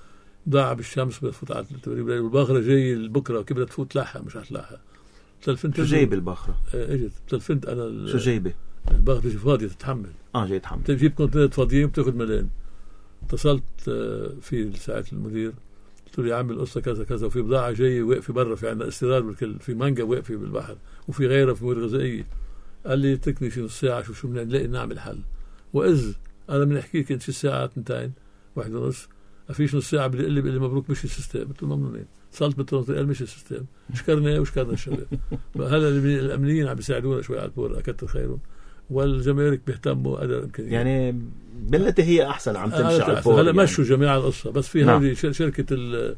ضاع بالشمس بتفوت على التبريد والباخرة جاي بكرة كيف بدها تفوت لحها مش هتلاحها. تلفنت شو جايب الباخرة؟ اه اجت تلفنت انا شو جايبه؟ الباخرة تجي فاضية تتحمل. اه جاي تحمل. تجيب كونتينرات فاضيين وبتاخذ ملان. اتصلت اه في ساعة المدير قلت له يا عم القصة كذا كذا وفي بضاعة جاية واقفة برا في عندنا استيراد بالكل في مانجا واقفة بالبحر وفي غيرها في مواد غذائية. قال لي تكني شي نص ساعة شو شو بدنا نلاقي نعمل حل. وإذ أنا من أحكي كنت شي ساعة اثنتين واحد ونص أفيش نص ساعة بدي قلي بقلي مبروك مشي السيستم. قلت له ممنونين. اتصلت بالترانسبورت قال مشي السيستم. شكرنا وشكرنا الشباب. هلا الأمنيين عم بيساعدونا شوي على البور أكتر خيرهم والجمارك بيهتموا قدر الإمكانية. يعني بالتي هي أحسن عم تمشي على البور. هلا يعني. مشوا جميع القصة بس في نعم. هذه شركة ال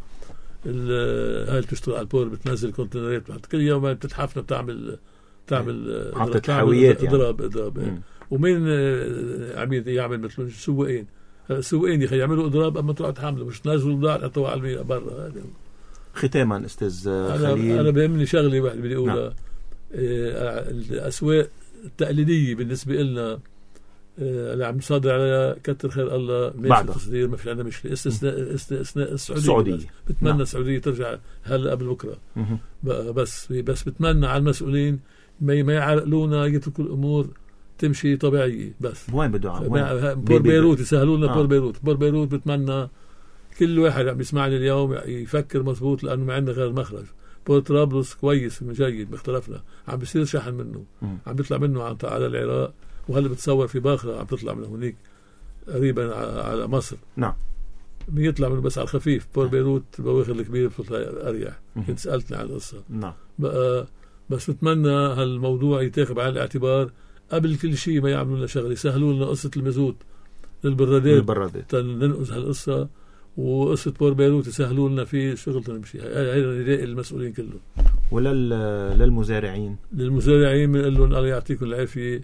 ال هاي بتشتغل على البور بتنزل كونتينرات كل يوم بتتحفنا بتعمل تعمل عطت حاويات اضراب يعني. اضراب يعني. ومين عم يعمل مثل السواقين السواقين يا اخي يعملوا اضراب اما طلعوا تحملوا مش تنزلوا بضاعه حطوها على برا. ختاما استاذ أنا خليل انا بيهمني شغله واحد بدي اقولها. نعم. الاسواق التقليديه بالنسبه لنا اللي عم نصادر عليها كتر خير الله ماشي تصدير ما في عندنا مشكله استثناء استثناء السعوديه, السعودية. بتمنى نعم. السعوديه ترجع هلا قبل بكره بس بس بتمنى على المسؤولين ما ما يعرقلونا يتركوا الامور تمشي طبيعيه بس. وين بده عم بور بيروت يسهلوا لنا. آه. بور بيروت بور بيروت بتمنى كل واحد عم يسمعني اليوم يفكر مزبوط لانه ما عندنا غير مخرج. بور طرابلس كويس جيد باختلافنا عم بيصير شحن منه م. عم بيطلع منه على العراق وهلا بتصور في باخرة عم تطلع من هناك قريبا على مصر. نعم بيطلع منه بس على الخفيف. بور بيروت بواخر الكبير بتطلع اريح. كنت سألتني عن القصة. نعم بقى بس بتمنى هالموضوع يتاخذ بعين الاعتبار قبل كل شيء ما يعملوا لنا شغله يسهلوا لنا قصة المازوت للبرادات البرادات ننقذ هالقصة وقصة بور بيروت يسهلوا لنا في شغل نمشي. هاي نداء المسؤولين كلهم. ولل للمزارعين للمزارعين بنقول لهم الله يعطيكم العافية.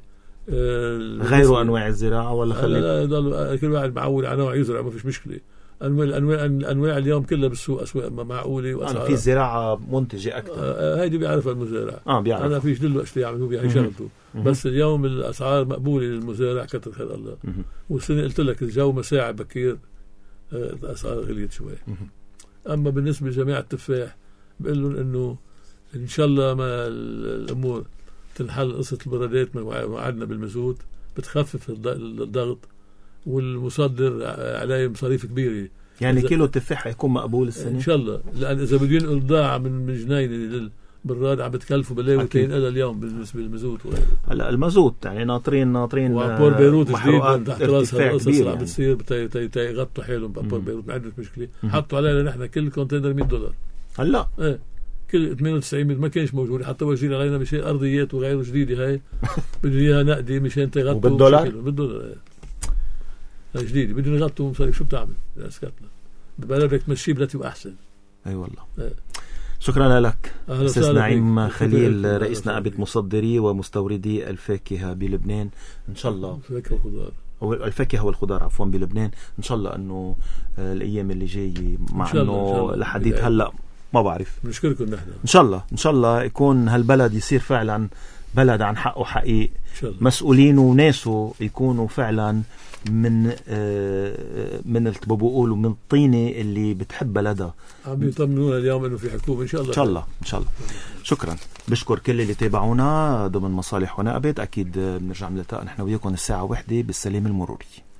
غيروا انواع الزراعه ولا خلي لا لا كل واحد معول على نوع يزرع ما فيش مشكله. انواع الانواع الانواع اليوم كلها بالسوق اسواق معقوله واسعار في زراعه منتجه اكثر. آه هيدي بيعرفها المزارع. اه بيعرف. انا فيش دله اشتري يعمل هو بيعمل شغلته بس اليوم الاسعار مقبوله للمزارع كتر خير الله. والسنه قلت لك الجو مساعد بكير آه الاسعار غليت شوي. اما بالنسبه لجميع التفاح بقول لهم انه ان شاء الله ما الامور تنحل قصة البرادات من وعدنا بالمازوت بتخفف الضغط والمصدر عليه مصاريف كبيرة. يعني كيلو تفاح يكون مقبول السنة إن شاء الله لأن إذا بدين الضاعة من من جنين للبراد عم بتكلفوا بلاوتين إلى اليوم بالنسبة للمازوت. هلا المازوت يعني ناطرين ناطرين وبور بيروت جديد تحت راسها القصص اللي عم يعني. بتصير يغطوا حالهم بور بيروت ما عندنا مشكلة. حطوا علينا نحن كل كونتينر مية دولار هلا ايه كل ثمانية وتسعين ما كانش موجود حتى وجدين علينا مشان ارضيات وغيره جديده هاي بدهم اياها نقدي مشان تغطوا بالدولار بالدولار هاي جديده بدهم يغطوا مصاريف شو بتعمل اسكتنا ببلدك تمشي بلاتي واحسن. اي والله. ايه. شكرا لك استاذ نعيم خليل رئيس نقابه مصدري ومستوردي الفاكهه بلبنان. ان شاء الله الفاكهه والخضار او الفاكهه والخضار عفوا بلبنان ان شاء الله انه الايام اللي جايه مع انه لحديت هلا ما بعرف بنشكركم نحن ان شاء الله ان شاء الله يكون هالبلد يصير فعلا بلد عن حقه حقيقي. مسؤولينه وناسه يكونوا فعلا من من اللي بقولوا من الطينه اللي بتحب بلدها. عم يطمنونا اليوم انه في حكومه ان شاء الله ان شاء الله ان شاء الله. شكرا بشكر كل اللي تابعونا ضمن مصالح ونقبت. اكيد بنرجع نلتقى نحن وياكم الساعه واحدة بالسلام المروري.